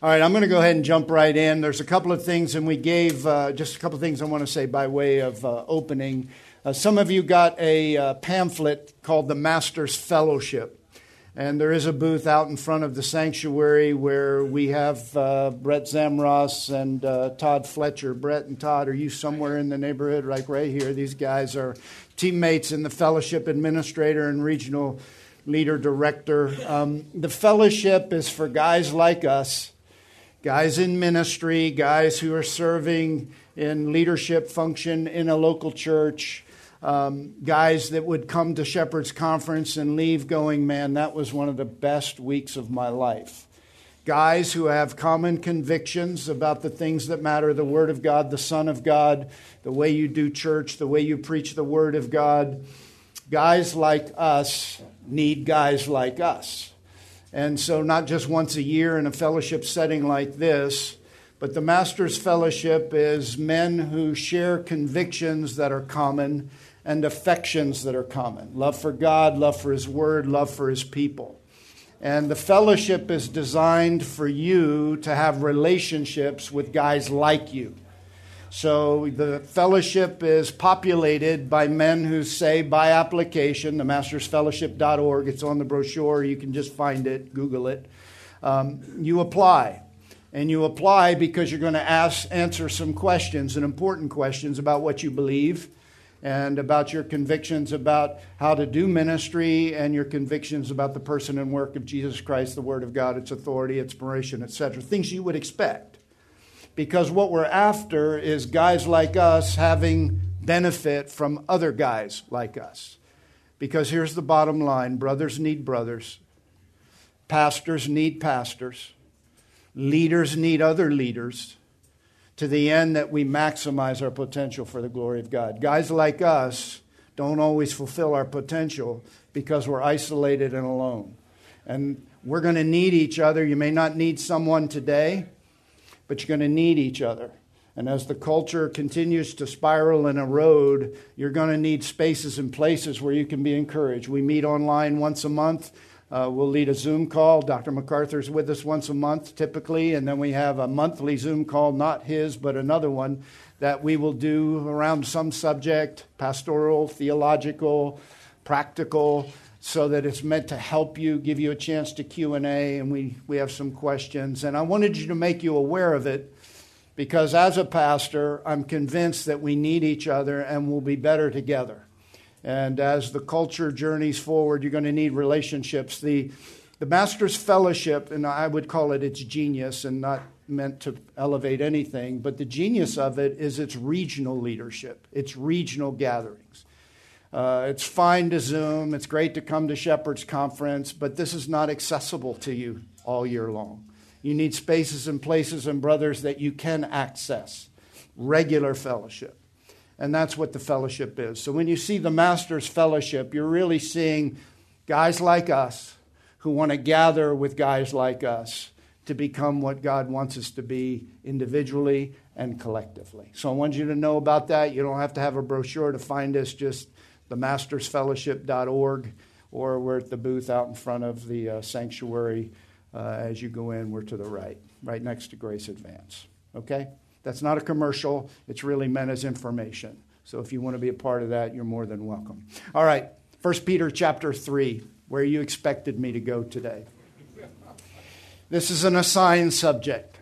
All right, I'm going to go ahead and jump right in. There's a couple of things, and we gave just a couple of things I want to say by way of opening. Some of you got a pamphlet called The Master's Fellowship. And there is a booth out in front of the sanctuary where we have Brett Zamros and Todd Fletcher. Brett and Todd, are you somewhere in the neighborhood? Like right here. These guys are teammates in the fellowship, administrator and regional leader director. The fellowship is for guys like us, guys in ministry, guys who are serving in leadership function in a local church. Guys that would come to Shepherd's Conference and leave going, man, that was one of the best weeks of my life. Guys who have common convictions about the things that matter, the Word of God, the Son of God, the way you do church, the way you preach the Word of God. Guys like us need guys like us. And so not just once a year in a fellowship setting like this, but the Master's Fellowship is men who share convictions that are common and affections that are common. Love for God, love for His Word, love for His people. And the fellowship is designed for you to have relationships with guys like you. So the fellowship is populated by men who say by application, themastersfellowship.org, it's on the brochure, you can just find it, Google it. You apply. And you apply because you're going to answer some questions, and important questions about what you believe and about your convictions about how to do ministry and your convictions about the person and work of Jesus Christ, the Word of God, its authority, inspiration, etc. Things you would expect. Because what we're after is guys like us having benefit from other guys like us. Because here's the bottom line. Brothers need brothers. Pastors need pastors. Leaders need other leaders, to the end that we maximize our potential for the glory of God. Guys like us don't always fulfill our potential because we're isolated and alone. And we're going to need each other. You may not need someone today, but you're going to need each other. And as the culture continues to spiral and erode, you're going to need spaces and places where you can be encouraged. We meet online once a month. We'll lead a Zoom call. Dr. MacArthur's with us once a month, typically. And then we have a monthly Zoom call, not his, but another one, that we will do around some subject, pastoral, theological, practical, so that it's meant to help you, give you a chance to Q&A, and we have some questions. And I wanted you to make you aware of it, because as a pastor, I'm convinced that we need each other and we'll be better together. And as the culture journeys forward, you're going to need relationships. The Master's Fellowship, and I would call it its genius, and not meant to elevate anything, but the genius of it is its regional leadership, its regional gatherings. It's fine to Zoom. It's great to come to Shepherd's Conference, but this is not accessible to you all year long. You need spaces and places and brothers that you can access. Regular fellowship. And that's what the fellowship is. So when you see the Master's Fellowship, you're really seeing guys like us who want to gather with guys like us to become what God wants us to be individually and collectively. So I want you to know about that. You don't have to have a brochure to find us, just themastersfellowship.org, or we're at the booth out in front of the sanctuary. As you go in, we're to the right next to Grace Advance. Okay? That's not a commercial. It's really meant as information. So if you want to be a part of that, you're more than welcome. All right, 1 Peter chapter 3, where you expected me to go today. This is an assigned subject.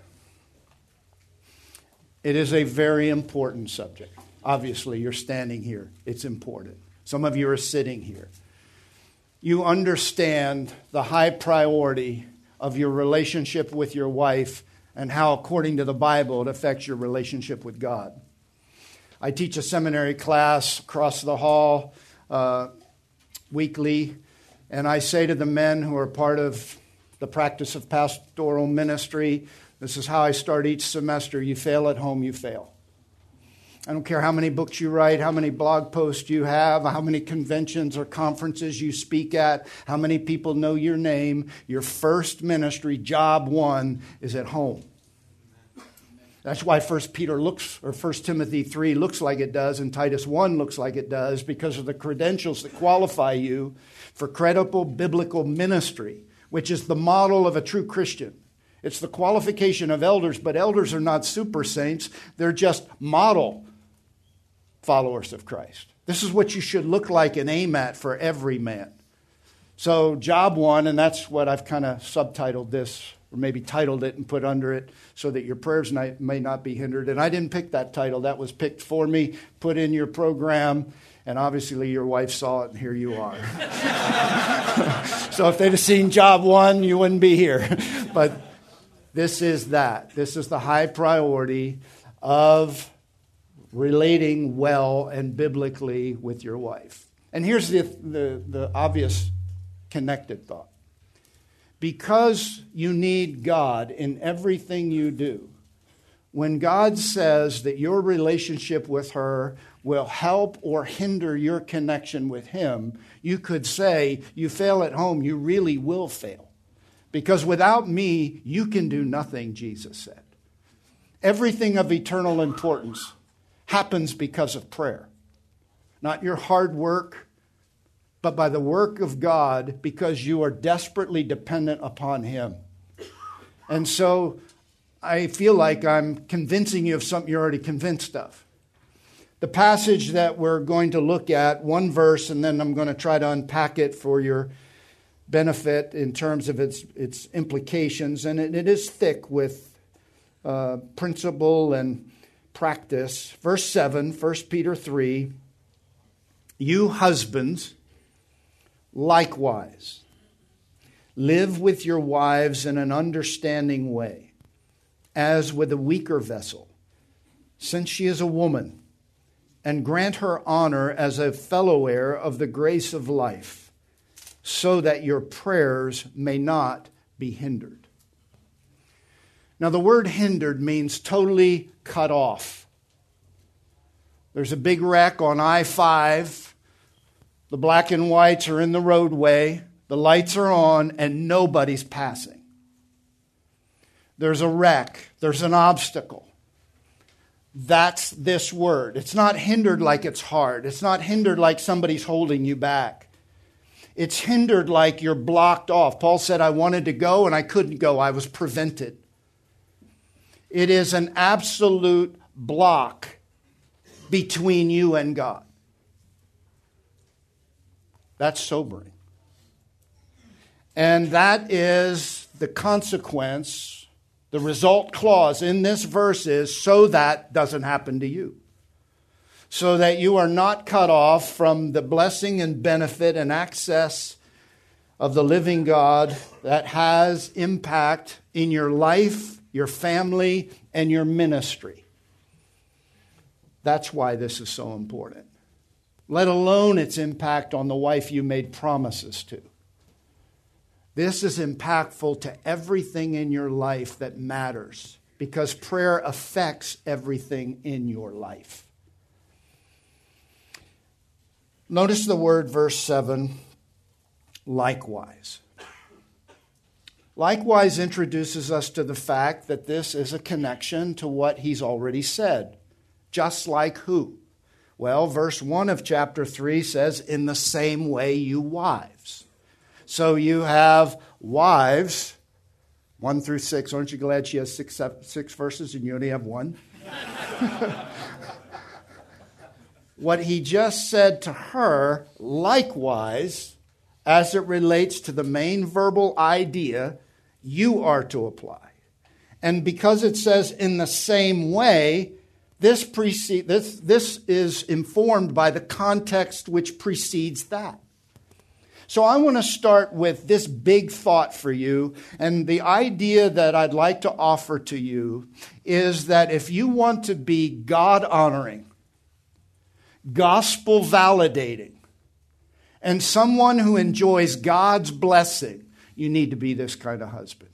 It is a very important subject. Obviously, you're standing here. It's important. Some of you are sitting here. You understand the high priority of your relationship with your wife and how, according to the Bible, it affects your relationship with God. I teach a seminary class across the hall weekly, and I say to the men who are part of the practice of pastoral ministry, this is how I start each semester: you fail at home, you fail. I don't care how many books you write, how many blog posts you have, how many conventions or conferences you speak at, how many people know your name. Your first ministry, job one, is at home. That's why 1 Timothy 3 looks like it does and Titus 1 looks like it does, because of the credentials that qualify you for credible biblical ministry, which is the model of a true Christian. It's the qualification of elders, but elders are not super saints. They're just model followers of Christ. This is what you should look like and aim at for every man. So job one, and that's what I've kind of subtitled this, or maybe titled it and put under it, so that your prayers may not be hindered. And I didn't pick that title. That was picked for me, put in your program, and obviously your wife saw it, and here you are. So if they'd have seen job one, you wouldn't be here. But this is that. This is the high priority of relating well and biblically with your wife. And here's the obvious connected thought. Because you need God in everything you do, when God says that your relationship with her will help or hinder your connection with Him, you could say, you fail at home, you really will fail. Because without me, you can do nothing, Jesus said. Everything of eternal importance happens because of prayer. Not your hard work, but by the work of God, because you are desperately dependent upon Him. And so I feel like I'm convincing you of something you're already convinced of. The passage that we're going to look at, one verse, and then I'm going to try to unpack it for your benefit in terms of its implications. And it is thick with principle and practice. Verse 7, 1 Peter 3, you husbands, likewise, live with your wives in an understanding way, as with a weaker vessel, since she is a woman, and grant her honor as a fellow heir of the grace of life, so that your prayers may not be hindered. Now, the word hindered means totally cut off. There's a big wreck on I-5. The black and whites are in the roadway. The lights are on, and nobody's passing. There's a wreck. There's an obstacle. That's this word. It's not hindered like it's hard. It's not hindered like somebody's holding you back. It's hindered like you're blocked off. Paul said, I wanted to go and I couldn't go. I was prevented. It is an absolute block between you and God. That's sobering. And that is the consequence. The result clause in this verse is so that doesn't happen to you. So that you are not cut off from the blessing and benefit and access of the living God that has impact in your life, your family, and your ministry. That's why this is so important. Let alone its impact on the wife you made promises to. This is impactful to everything in your life that matters, because prayer affects everything in your life. Notice the word, verse 7, likewise. Likewise introduces us to the fact that this is a connection to what he's already said. Just like who? Well, verse 1 of chapter 3 says, in the same way you wives. So you have wives, 1 through 6. Aren't you glad she has six verses and you only have one? What he just said to her, likewise, as it relates to the main verbal idea, you are to apply. And because it says in the same way, this is informed by the context which precedes that. So I want to start with this big thought for you. And the idea that I'd like to offer to you is that if you want to be God-honoring, gospel-validating, and someone who enjoys God's blessing, you need to be this kind of husband.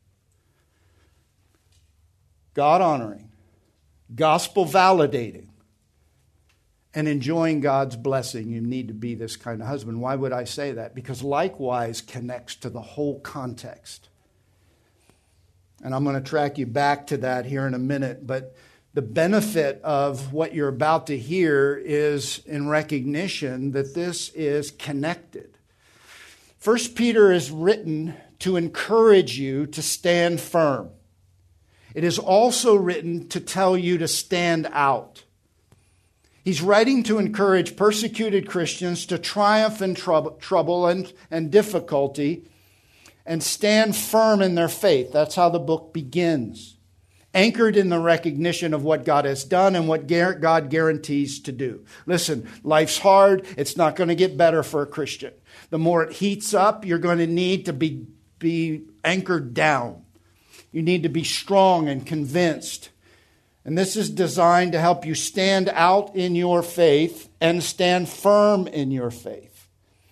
God-honoring, gospel-validating, and enjoying God's blessing, you need to be this kind of husband. Why would I say that? Because likewise connects to the whole context. And I'm going to track you back to that here in a minute. But the benefit of what you're about to hear is in recognition that this is connected. 1 Peter is written to encourage you to stand firm. It is also written to tell you to stand out. He's writing to encourage persecuted Christians to triumph in trouble and difficulty and stand firm in their faith. That's how the book begins. Anchored in the recognition of what God has done and what God guarantees to do. Listen, life's hard. It's not going to get better for a Christian. The more it heats up, you're going to need to be anchored down. You need to be strong and convinced. And this is designed to help you stand out in your faith and stand firm in your faith.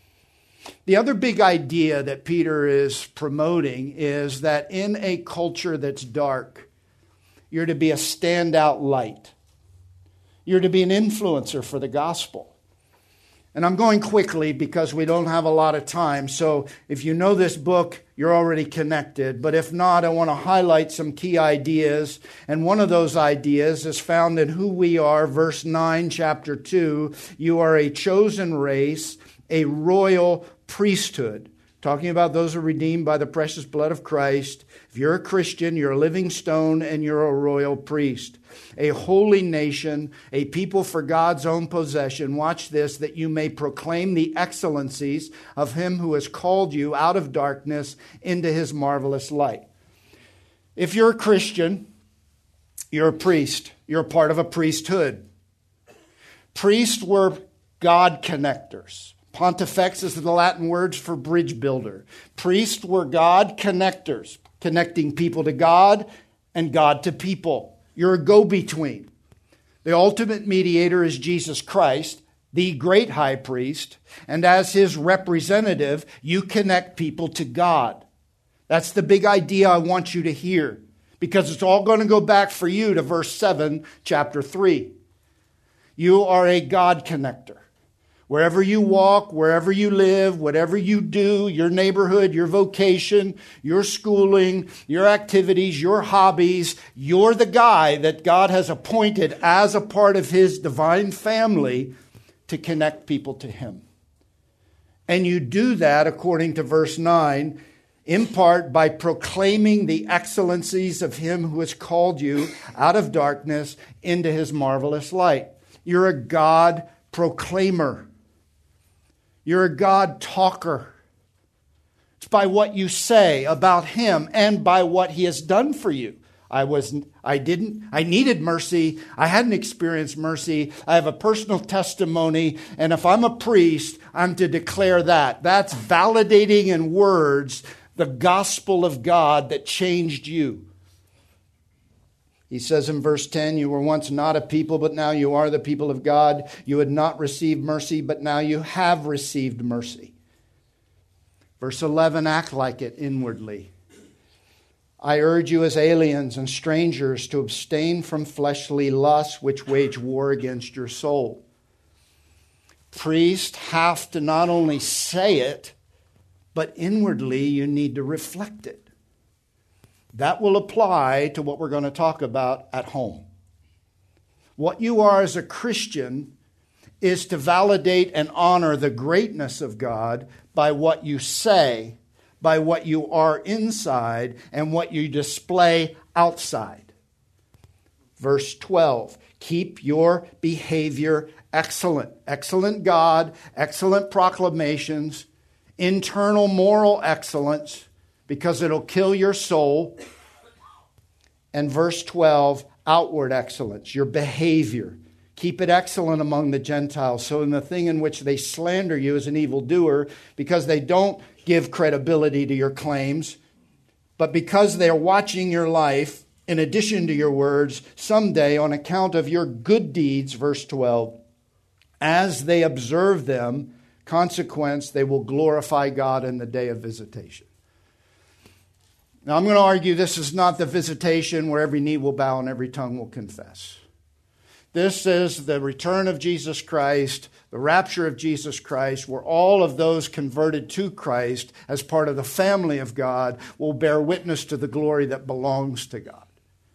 The other big idea that Peter is promoting is that in a culture that's dark, you're to be a standout light. You're to be an influencer for the gospel. And I'm going quickly because we don't have a lot of time. So if you know this book, you're already connected. But if not, I want to highlight some key ideas. And one of those ideas is found in who we are, verse 9, chapter 2. You are a chosen race, a royal priesthood. Talking about those who are redeemed by the precious blood of Christ. If you're a Christian, you're a living stone and you're a royal priest. A holy nation, a people for God's own possession. Watch this, that you may proclaim the excellencies of him who has called you out of darkness into his marvelous light. If you're a Christian, you're a priest. You're a part of a priesthood. Priests were God connectors. Pontifex is the Latin word for bridge builder. Priests were God connectors, connecting people to God and God to people. You're a go-between. The ultimate mediator is Jesus Christ, the great high priest, and as his representative, you connect people to God. That's the big idea I want you to hear, because it's all going to go back for you to verse 7, chapter 3. You are a God connector. Wherever you walk, wherever you live, whatever you do, your neighborhood, your vocation, your schooling, your activities, your hobbies, you're the guy that God has appointed as a part of his divine family to connect people to him. And you do that, according to verse 9, in part by proclaiming the excellencies of him who has called you out of darkness into his marvelous light. You're a God proclaimer. You're a God talker. It's by what you say about him and by what he has done for you. I needed mercy. I hadn't experienced mercy. I have a personal testimony. And if I'm a priest, I'm to declare that. That's validating in words the gospel of God that changed you. He says in verse 10, you were once not a people, but now you are the people of God. You had not received mercy, but now you have received mercy. Verse 11, act like it inwardly. I urge you as aliens and strangers to abstain from fleshly lusts which wage war against your soul. Priests have to not only say it, but inwardly you need to reflect it. That will apply to what we're going to talk about at home. What you are as a Christian is to validate and honor the greatness of God by what you say, by what you are inside, and what you display outside. Verse 12, keep your behavior excellent. Excellent God, excellent proclamations, internal moral excellence, because it'll kill your soul. And verse 12, outward excellence, your behavior. Keep it excellent among the Gentiles, so in the thing in which they slander you as an evildoer, because they don't give credibility to your claims, but because they are watching your life, in addition to your words, someday on account of your good deeds, verse 12, as they observe them, consequence, they will glorify God in the day of visitation. Now, I'm going to argue this is not the visitation where every knee will bow and every tongue will confess. This is the return of Jesus Christ, the rapture of Jesus Christ, where all of those converted to Christ as part of the family of God will bear witness to the glory that belongs to God.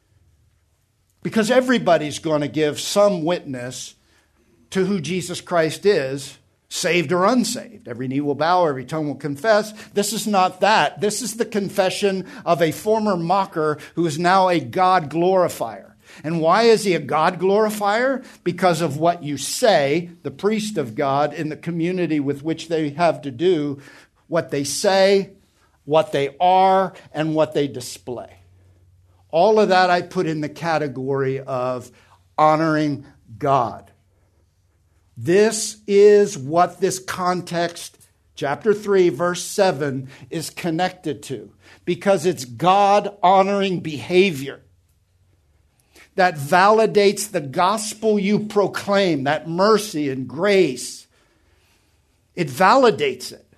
Because everybody's going to give some witness to who Jesus Christ is saved or unsaved. Every knee will bow, every tongue will confess. This is not that. This is the confession of a former mocker who is now a God glorifier. And why is he a God glorifier? Because of what you say, the priest of God, in the community with which they have to do, what they say, what they are, and what they display. All of that I put in the category of honoring God. This is what this context, chapter 3, verse 7, is connected to. Because it's God-honoring behavior that validates the gospel you proclaim, that mercy and grace. It validates it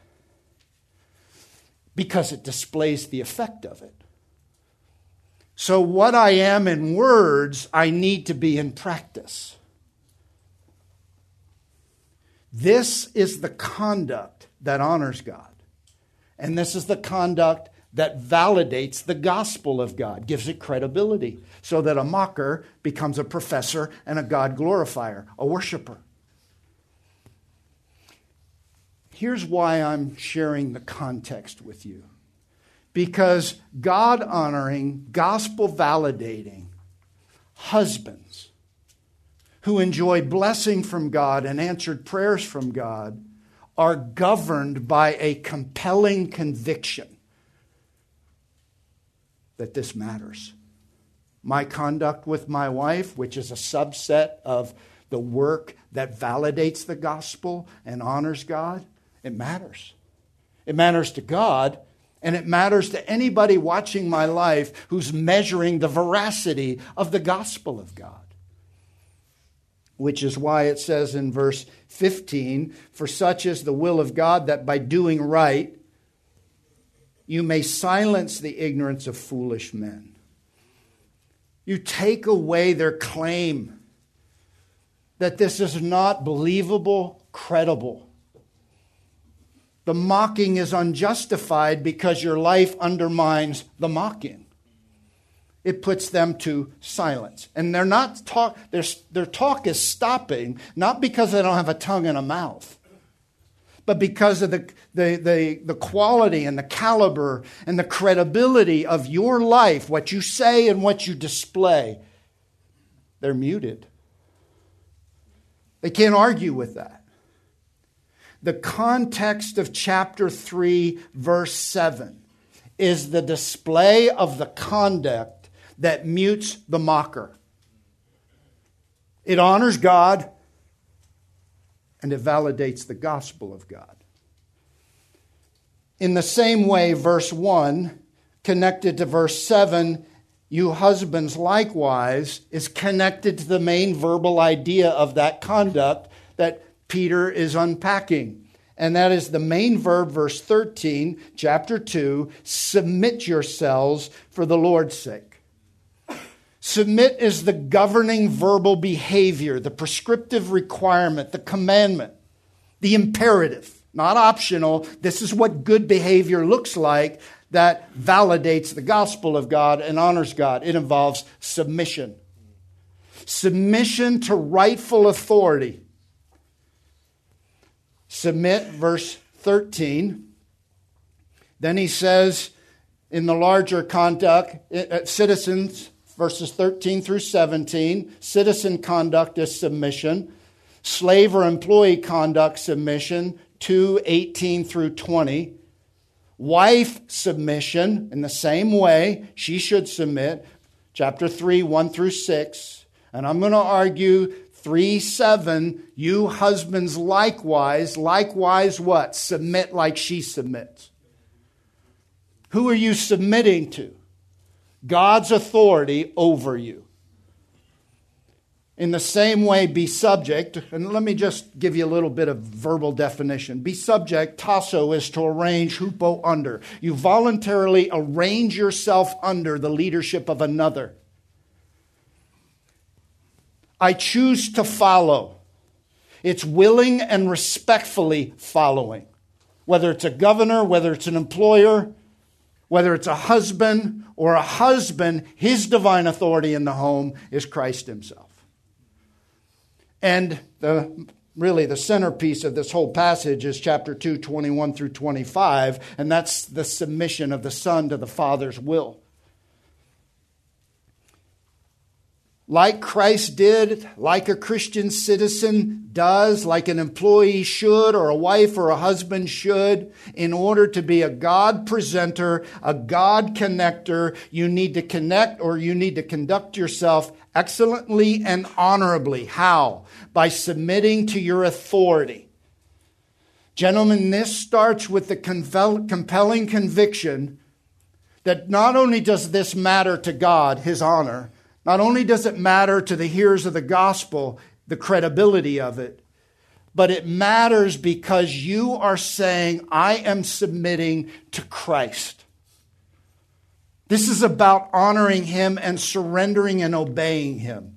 because it displays the effect of it. So what I am in words, I need to be in practice. This is the conduct that honors God. And this is the conduct that validates the gospel of God, gives it credibility, so that a mocker becomes a professor and a God glorifier, a worshiper. Here's why I'm sharing the context with you. Because God-honoring, gospel-validating husbands who enjoy blessing from God and answered prayers from God are governed by a compelling conviction that this matters. My conduct with my wife, which is a subset of the work that validates the gospel and honors God, it matters. It matters to God, and it matters to anybody watching my life who's measuring the veracity of the gospel of God. Which is why it says in verse 15, "For such is the will of God, that by doing right, you may silence the ignorance of foolish men." You take away their claim that this is not believable, credible. The mocking is unjustified because your life undermines the mocking. It puts them to silence. And their talk is stopping, not because they don't have a tongue and a mouth, but because of the quality and the caliber and the credibility of your life, what you say and what you display. They're muted. They can't argue with that. The context of chapter 3, verse 7, is the display of the conduct that mutes the mocker. It honors God, and it validates the gospel of God. In the same way, verse 1, connected to verse 7, you husbands likewise, is connected to the main verbal idea of that conduct that Peter is unpacking. And that is the main verb, verse 13, chapter 2, submit yourselves for the Lord's sake. Submit is the governing verbal behavior, the prescriptive requirement, the commandment, the imperative, not optional. This is what good behavior looks like that validates the gospel of God and honors God. It involves submission. Submission to rightful authority. Submit, verse 13. Then he says, in the larger conduct, citizens, verses 13 through 17, citizen conduct is submission. Slave or employee conduct, submission, 2:18 through 20. Wife submission, in the same way, she should submit. Chapter 3, 1 through 6. And I'm going to argue 3:7, you husbands likewise what? Submit like she submits. Who are you submitting to? God's authority over you. In the same way, be subject, and let me just give you a little bit of verbal definition. Be subject, tasso, is to arrange, hupo, under. You voluntarily arrange yourself under the leadership of another. I choose to follow. It's willing and respectfully following. Whether it's a governor, whether it's an employer, whether it's a husband, his divine authority in the home is Christ himself. And the Really, the centerpiece of this whole passage is chapter 2, 21 through 25, and that's the submission of the Son to the Father's will. Like Christ did, like a Christian citizen does, like an employee should, or a wife or a husband should, in order to be a God presenter, a God connector, you need to connect or you need to conduct yourself excellently and honorably. How? By submitting to your authority. Gentlemen, this starts with the compelling conviction that not only does this matter to God, His honor, not only does it matter to the hearers of the gospel, the credibility of it, but it matters because you are saying, I am submitting to Christ. This is about honoring Him and surrendering and obeying Him.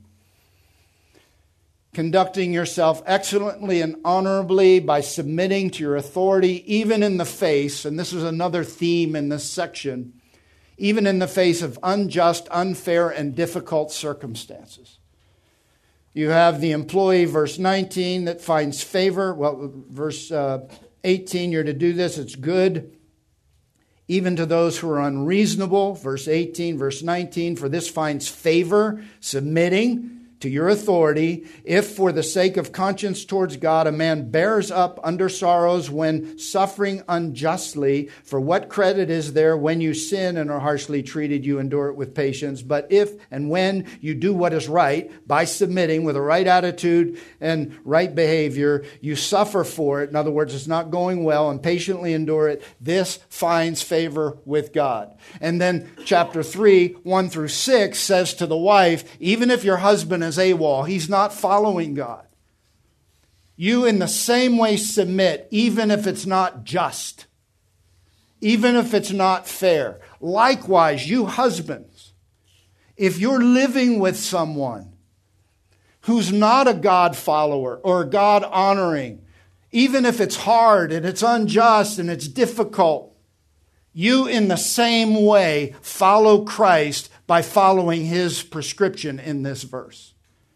Conducting yourself excellently and honorably by submitting to your authority, even in the face, and this is another theme in this section, even in the face of unjust, unfair, and difficult circumstances. You have the employee, verse 19, that finds favor. Well, verse 18, you're to do this, it's good. Even to those who are unreasonable, verse 18, verse 19, for this finds favor, submitting to your authority, if for the sake of conscience towards God, a man bears up under sorrows when suffering unjustly. For what credit is there when you sin and are harshly treated, you endure it with patience. But if and when you do what is right, by submitting with a right attitude and right behavior, you suffer for it. In other words, it's not going well, and patiently endure it. This finds favor with God. And then chapter 3, 1 through 6 says to the wife, even if your husband is AWOL, he's not following God, you in the same way submit, even if it's not just, even if it's not fair. Likewise, you husbands, if you're living with someone who's not a God follower or God honoring, even if it's hard and it's unjust and it's difficult, you in the same way follow Christ by following His prescription in this verse.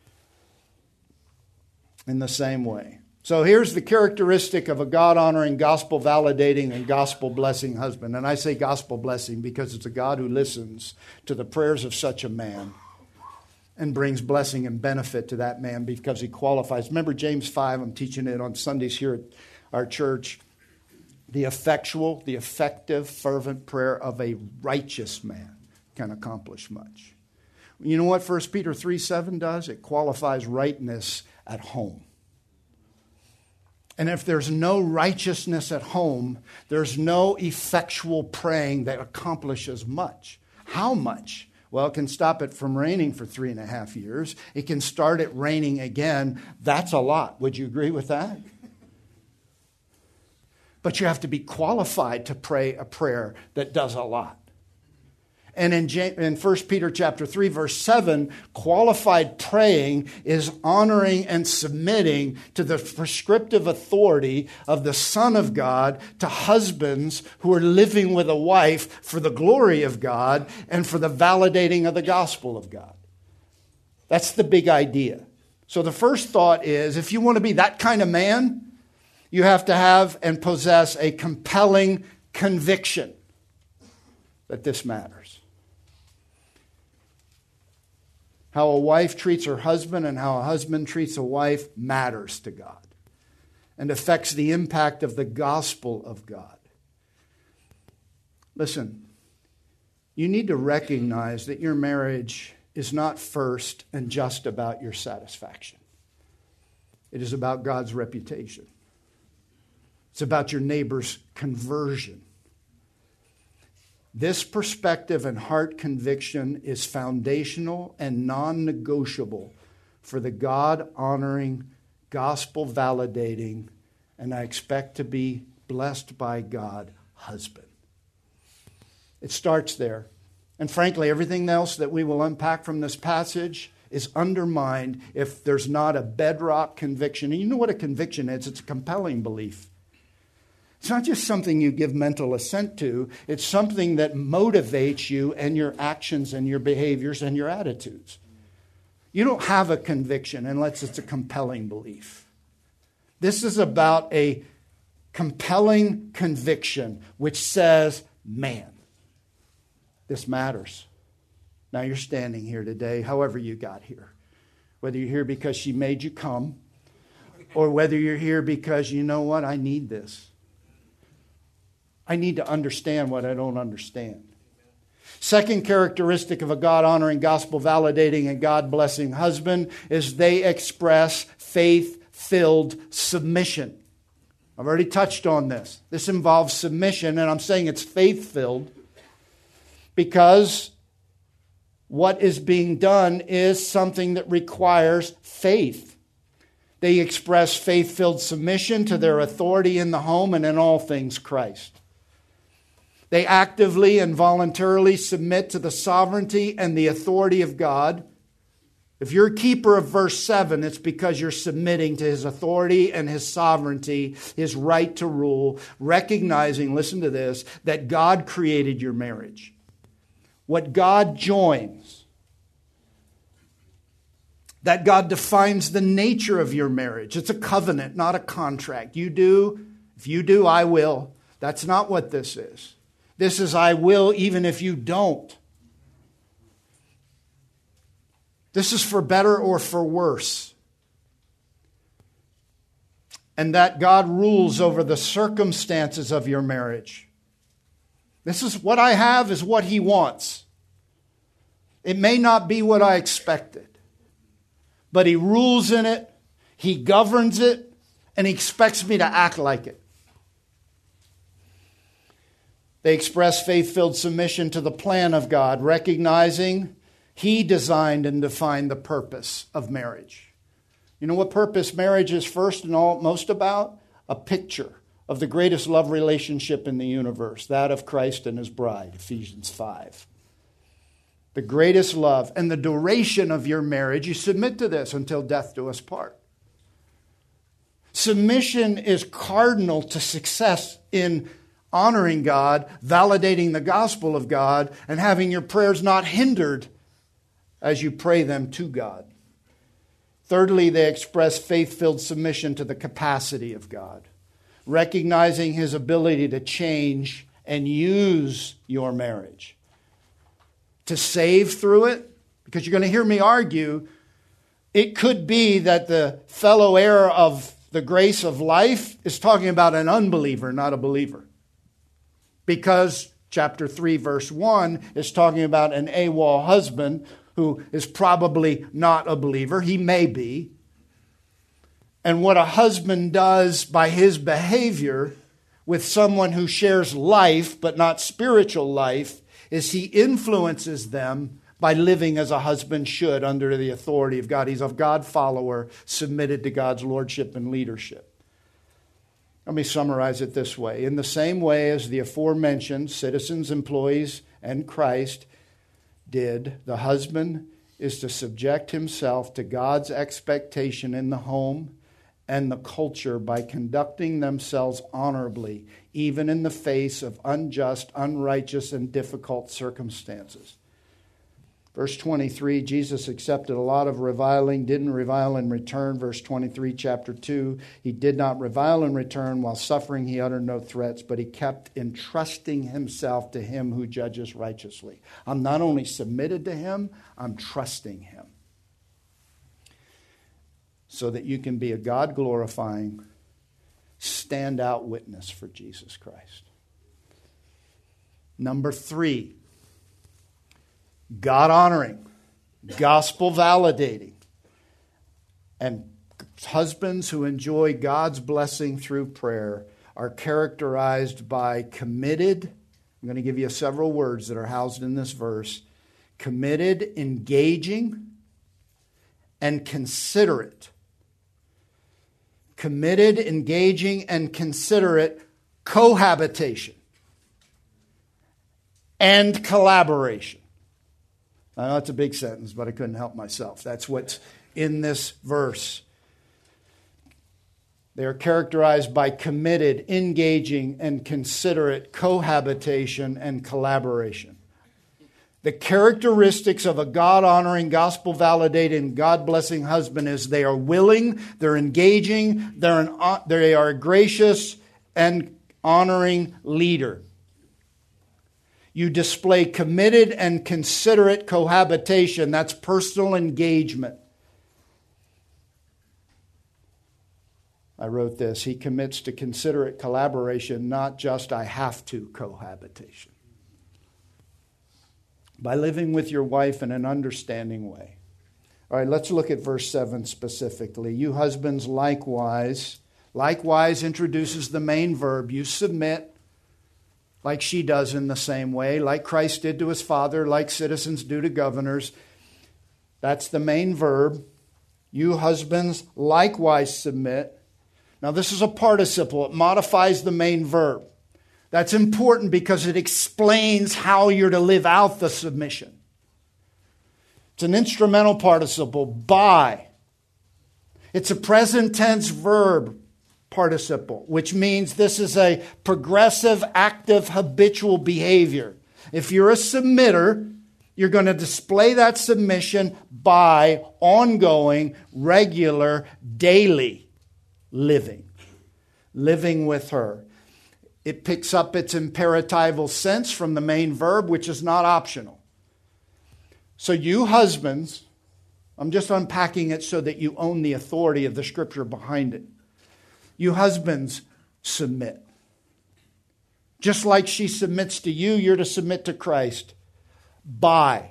In the same way. So here's the characteristic of a God-honoring, gospel-validating, and gospel-blessing husband. And I say gospel-blessing because it's a God who listens to the prayers of such a man and brings blessing and benefit to that man because he qualifies. Remember James 5, I'm teaching it on Sundays here at our church. The effective, fervent prayer of a righteous man can accomplish much. You know what 1 Peter 3:7 does? It qualifies rightness at home. And if there's no righteousness at home, there's no effectual praying that accomplishes much. How much? Well, it can stop it from raining for 3.5 years. It can start it raining again. That's a lot. Would you agree with that? But you have to be qualified to pray a prayer that does a lot. And in 1 Peter chapter 3, verse 7, qualified praying is honoring and submitting to the prescriptive authority of the Son of God to husbands who are living with a wife for the glory of God and for the validating of the gospel of God. That's the big idea. So the first thought is, if you want to be that kind of man, you have to have and possess a compelling conviction that this matters. How a wife treats her husband and how a husband treats a wife matters to God and affects the impact of the gospel of God. Listen, you need to recognize that your marriage is not first and just about your satisfaction. It is about God's reputation. It's about your neighbor's conversion. This perspective and heart conviction is foundational and non-negotiable for the God-honoring, gospel-validating, and I expect to be blessed by God husband. It starts there. And frankly, everything else that we will unpack from this passage is undermined if there's not a bedrock conviction. And you know what a conviction is? It's a compelling belief. It's not just something you give mental assent to. It's something that motivates you and your actions and your behaviors and your attitudes. You don't have a conviction unless it's a compelling belief. This is about a compelling conviction which says, man, this matters. Now you're standing here today, however you got here. Whether you're here because she made you come, or whether you're here because, you know what, I need this. I need to understand what I don't understand. Second characteristic of a God-honoring, gospel-validating, and God-blessing husband is they express faith-filled submission. I've already touched on this. This involves submission, and I'm saying it's faith-filled because what is being done is something that requires faith. They express faith-filled submission to their authority in the home and in all things Christ. They actively and voluntarily submit to the sovereignty and the authority of God. If you're a keeper of verse 7, it's because you're submitting to His authority and His sovereignty, His right to rule, recognizing, listen to this, that God created your marriage. What God joins, that God defines the nature of your marriage. It's a covenant, not a contract. You do, if you do, I will. That's not what this is. This is I will even if you don't. This is for better or for worse. And that God rules over the circumstances of your marriage. This is what I have is what He wants. It may not be what I expected, but He rules in it, He governs it, and He expects me to act like it. They express faith-filled submission to the plan of God, recognizing He designed and defined the purpose of marriage. You know what purpose marriage is first and most about? A picture of the greatest love relationship in the universe, that of Christ and His bride, Ephesians 5. The greatest love and the duration of your marriage, you submit to this until death do us part. Submission is cardinal to success in honoring God, validating the gospel of God, and having your prayers not hindered as you pray them to God. Thirdly, they express faith-filled submission to the capacity of God, recognizing His ability to change and use your marriage. To save through it, because you're going to hear me argue, it could be that the fellow heir of the grace of life is talking about an unbeliever, not a believer. Because chapter 3, verse 1 is talking about an AWOL husband who is probably not a believer. He may be. And what a husband does by his behavior with someone who shares life but not spiritual life is he influences them by living as a husband should under the authority of God. He's a God follower submitted to God's lordship and leadership. Let me summarize it this way. In the same way as the aforementioned citizens, employees, and Christ did, the husband is to subject himself to God's expectation in the home and the culture by conducting themselves honorably, even in the face of unjust, unrighteous, and difficult circumstances. Verse 23, Jesus accepted a lot of reviling, didn't revile in return. Verse 23, chapter 2, He did not revile in return. While suffering, He uttered no threats, but He kept entrusting Himself to Him who judges righteously. I'm not only submitted to Him, I'm trusting Him. So that you can be a God-glorifying, stand-out witness for Jesus Christ. Number 3. God-honoring, gospel-validating, and husbands who enjoy God's blessing through prayer are characterized by committed, I'm going to give you several words that are housed in this verse, committed, engaging, and considerate. Committed, engaging, and considerate cohabitation and collaboration. I know it's a big sentence, but I couldn't help myself. That's what's in this verse. They are characterized by committed, engaging, and considerate cohabitation and collaboration. The characteristics of a God-honoring, gospel-validated, God-blessing husband is they are willing, they're engaging, they are a gracious and honoring leader. You display committed and considerate cohabitation. That's personal engagement. I wrote this. He commits to considerate collaboration, not just I have to cohabitation. By living with your wife in an understanding way. All right, let's look at verse 7 specifically. You husbands likewise introduces the main verb. You submit like she does in the same way, like Christ did to his Father, like citizens do to governors. That's the main verb. You husbands likewise submit. Now this is a participle. It modifies the main verb. That's important because it explains how you're to live out the submission. It's an instrumental participle, by. It's a present tense verb participle, which means this is a progressive, active, habitual behavior. If you're a submitter, you're going to display that submission by ongoing, regular, daily living with her. It picks up its imperatival sense from the main verb, which is not optional. So you husbands, I'm just unpacking it so that you own the authority of the scripture behind it. You husbands, submit. Just like she submits to you, you're to submit to Christ. By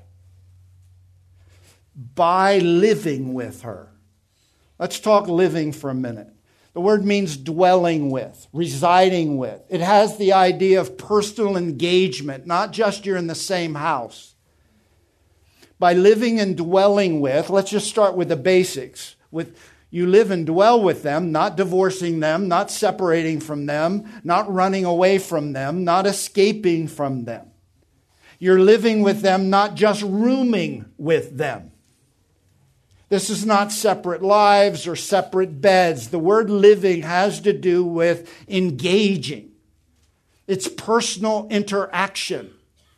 living with her. Let's talk living for a minute. The word means dwelling with, residing with. It has the idea of personal engagement, not just you're in the same house. By living and dwelling with, let's just start with the basics. You live and dwell with them, not divorcing them, not separating from them, not running away from them, not escaping from them. You're living with them, not just rooming with them. This is not separate lives or separate beds. The word living has to do with engaging. It's personal interaction.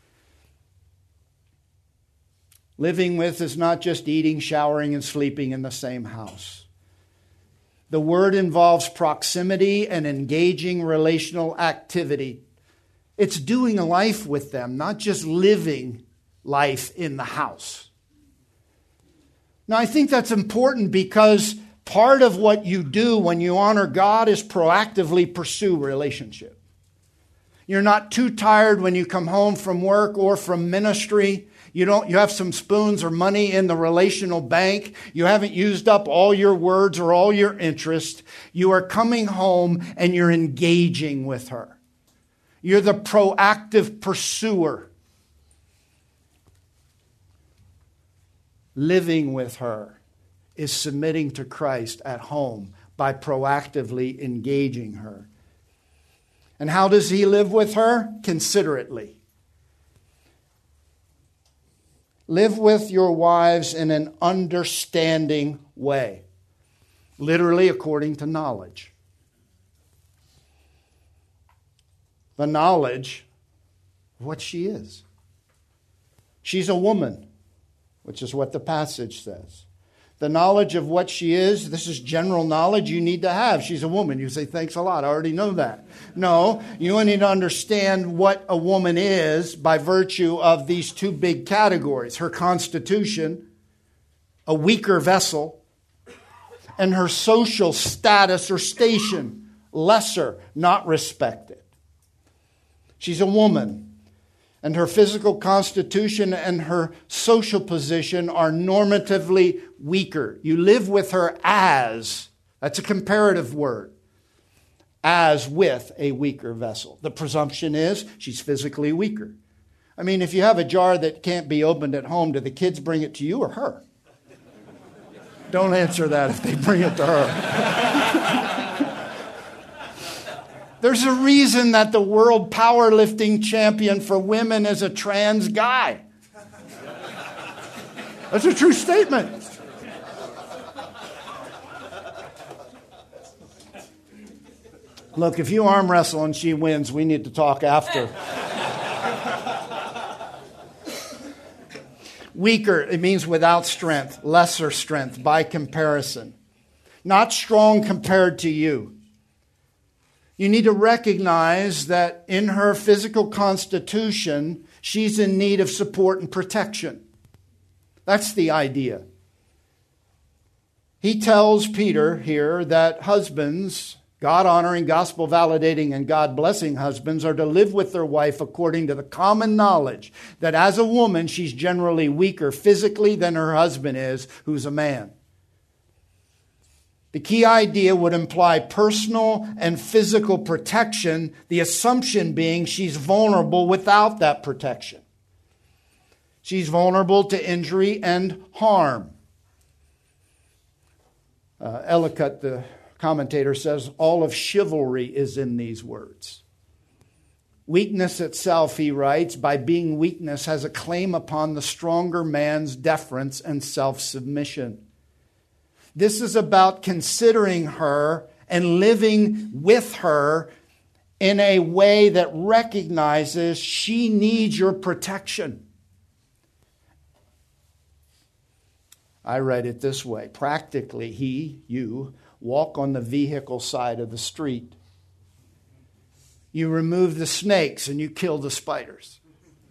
Living with is not just eating, showering, and sleeping in the same house. The word involves proximity and engaging relational activity. It's doing life with them, not just living life in the house. Now, I think that's important because part of what you do when you honor God is proactively pursue relationship. You're not too tired when you come home from work or from ministry. You have some spoons or money in the relational bank. You haven't used up all your words or all your interest. You are coming home and you're engaging with her. You're the proactive pursuer. Living with her is submitting to Christ at home by proactively engaging her. And how does he live with her? Considerately. Live with your wives in an understanding way. Literally according to knowledge. The knowledge of what she is. She's a woman, which is what the passage says. The knowledge of what she is, this is general knowledge you need to have. She's a woman. You say, thanks a lot, I already know that. No, you need to understand what a woman is by virtue of these two big categories. Her constitution, a weaker vessel, and her social status or station, lesser, not respected. She's a woman. And her physical constitution and her social position are normatively weaker. You live with her as, that's a comparative word, as with a weaker vessel. The presumption is she's physically weaker. I mean, if you have a jar that can't be opened at home, do the kids bring it to you or her? Don't answer that if they bring it to her. There's a reason that the world powerlifting champion for women is a trans guy. That's a true statement. Look, if you arm wrestle and she wins, we need to talk after. Weaker, it means without strength, lesser strength by comparison. Not strong compared to you. You need to recognize that in her physical constitution, she's in need of support and protection. That's the idea. He tells Peter here that husbands, God-honoring, gospel-validating, and God-blessing husbands are to live with their wife according to the common knowledge that as a woman, she's generally weaker physically than her husband is, who's a man. The key idea would imply personal and physical protection, the assumption being she's vulnerable without that protection. She's vulnerable to injury and harm. Ellicott, the commentator, says all of chivalry is in these words. Weakness itself, he writes, by being weakness, has a claim upon the stronger man's deference and self-submission. This is about considering her and living with her in a way that recognizes she needs your protection. I read it this way. Practically, you walk on the vehicle side of the street. You remove the snakes and you kill the spiders.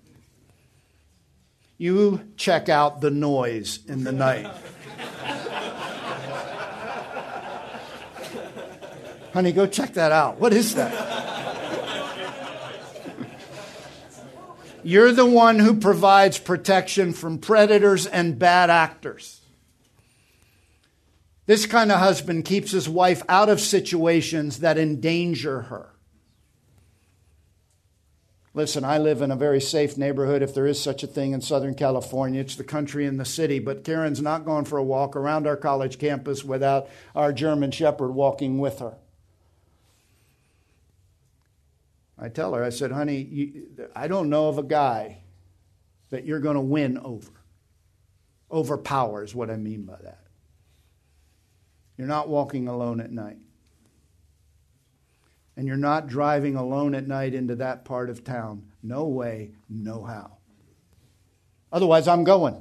You check out the noise in the night. Honey, go check that out. What is that? You're the one who provides protection from predators and bad actors. This kind of husband keeps his wife out of situations that endanger her. Listen, I live in a very safe neighborhood, if there is such a thing in Southern California. It's the country and the city. But Karen's not going for a walk around our college campus without our German Shepherd walking with her. I tell her, I said, honey, I don't know of a guy that you're going to win over. Overpower is what I mean by that. You're not walking alone at night. And you're not driving alone at night into that part of town. No way, no how. Otherwise, I'm going.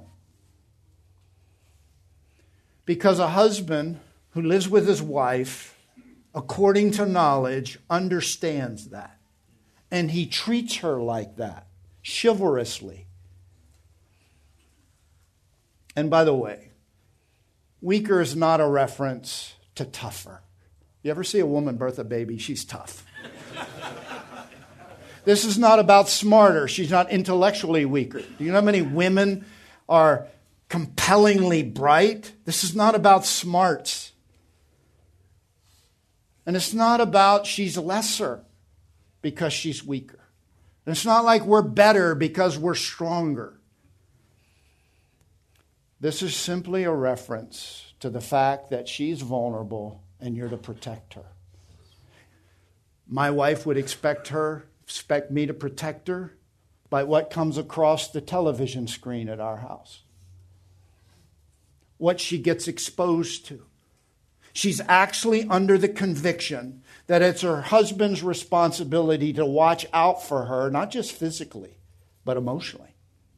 Because a husband who lives with his wife, according to knowledge, understands that. And he treats her like that, chivalrously. And by the way, weaker is not a reference to tougher. You ever see a woman birth a baby? She's tough. This is not about smarter. She's not intellectually weaker. Do you know how many women are compellingly bright? This is not about smarts. And it's not about she's lesser because she's weaker. And it's not like we're better because we're stronger. This is simply a reference to the fact that she's vulnerable and you're to protect her. My wife would expect me to protect her by what comes across the television screen at our house. What she gets exposed to. She's actually under the conviction that it's her husband's responsibility to watch out for her, not just physically, but emotionally.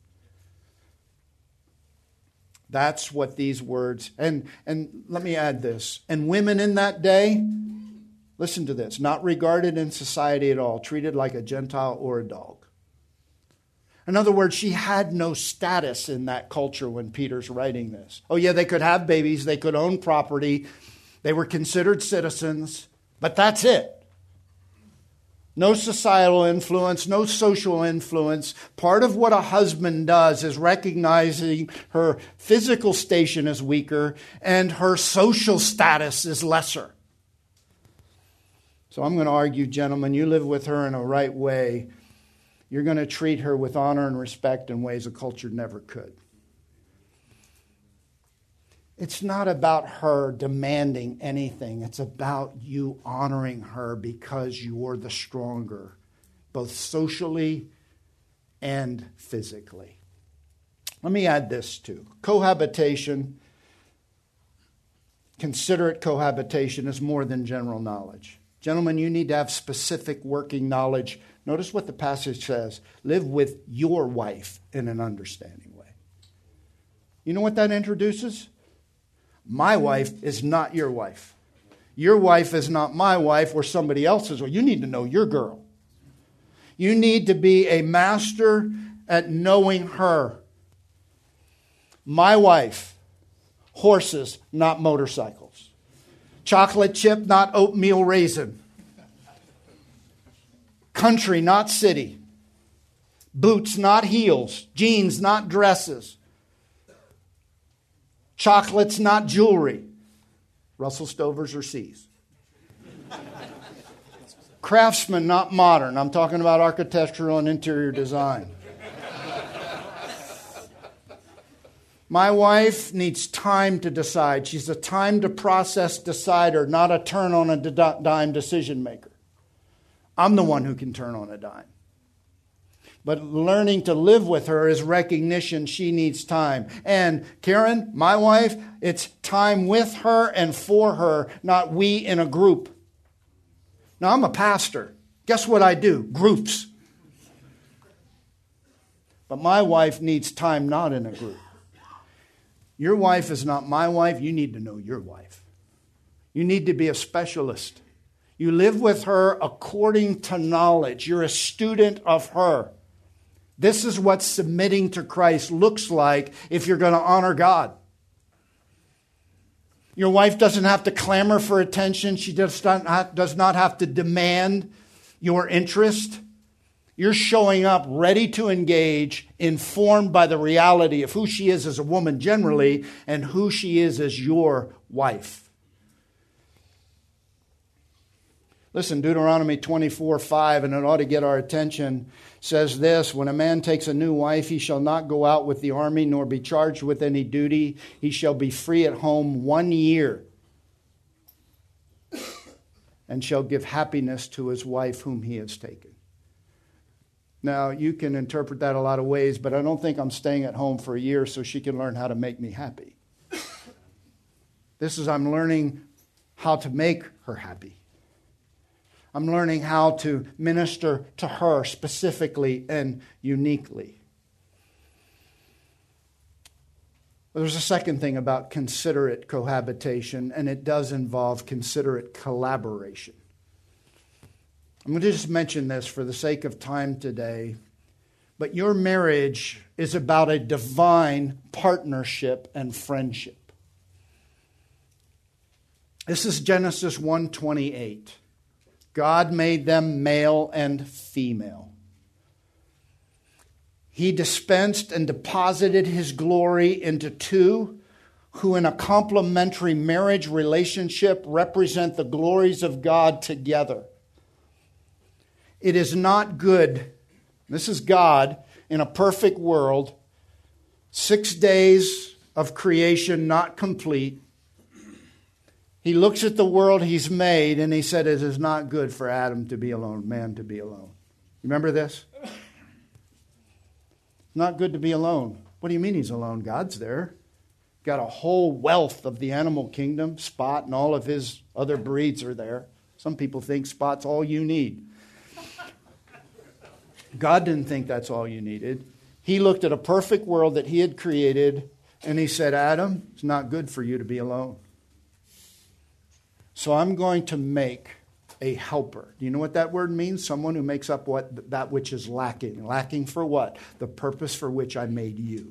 That's what these words, and let me add this. And women in that day, listen to this, not regarded in society at all, treated like a Gentile or a dog. In other words, she had no status in that culture when Peter's writing this. Oh yeah, they could have babies, they could own property, they were considered citizens, but that's it. No societal influence, no social influence. Part of what a husband does is recognizing her physical station is weaker and her social status is lesser. So I'm going to argue, gentlemen, you live with her in a right way. You're going to treat her with honor and respect in ways a culture never could. It's not about her demanding anything. It's about you honoring her because you're the stronger, both socially and physically. Let me add this too. Cohabitation, considerate cohabitation is more than general knowledge. Gentlemen, you need to have specific working knowledge. Notice what the passage says. Live with your wife in an understanding way. You know what that introduces? My wife is not your wife. Your wife is not my wife or somebody else's. You need to know your girl. You need to be a master at knowing her. My wife, horses, not motorcycles. Chocolate chip, not oatmeal raisin. Country, not city. Boots, not heels. Jeans, not dresses. Chocolates, not jewelry. Russell Stovers or C's. Craftsman, not modern. I'm talking about architectural and interior design. My wife needs time to decide. She's a time to process decider, not a turn on a dime decision maker. I'm the one who can turn on a dime. But learning to live with her is recognition she needs time. And Karen, my wife, it's time with her and for her, not we in a group. Now, I'm a pastor. Guess what I do? Groups. But my wife needs time not in a group. Your wife is not my wife. You need to know your wife. You need to be a specialist. You live with her according to knowledge. You're a student of her. This is what submitting to Christ looks like if you're going to honor God. Your wife doesn't have to clamor for attention. She does not have to demand your interest. You're showing up ready to engage, informed by the reality of who she is as a woman generally and who she is as your wife. Listen, Deuteronomy 24:5, and it ought to get our attention, says this: when a man takes a new wife, he shall not go out with the army, nor be charged with any duty. He shall be free at home 1 year, and shall give happiness to his wife whom he has taken. Now, you can interpret that a lot of ways, but I don't think I'm staying at home for a year so she can learn how to make me happy. This is, I'm learning how to make her happy. I'm learning how to minister to her specifically and uniquely. There's a second thing about considerate cohabitation, and it does involve considerate collaboration. I'm going to just mention this for the sake of time today, but your marriage is about a divine partnership and friendship. This is Genesis 1:28. God made them male and female. He dispensed and deposited his glory into two who in a complementary marriage relationship represent the glories of God together. It is not good, this is God in a perfect world, 6 days of creation not complete. He looks at the world he's made and he said, it is not good for Adam to be alone, man to be alone. Remember this? Not good to be alone. What do you mean he's alone? God's there. Got a whole wealth of the animal kingdom. Spot and all of his other breeds are there. Some people think Spot's all you need. God didn't think that's all you needed. He looked at a perfect world that he had created and he said, Adam, it's not good for you to be alone. So I'm going to make a helper. Do you know what that word means? Someone who makes up that which is lacking. Lacking for what? The purpose for which I made you.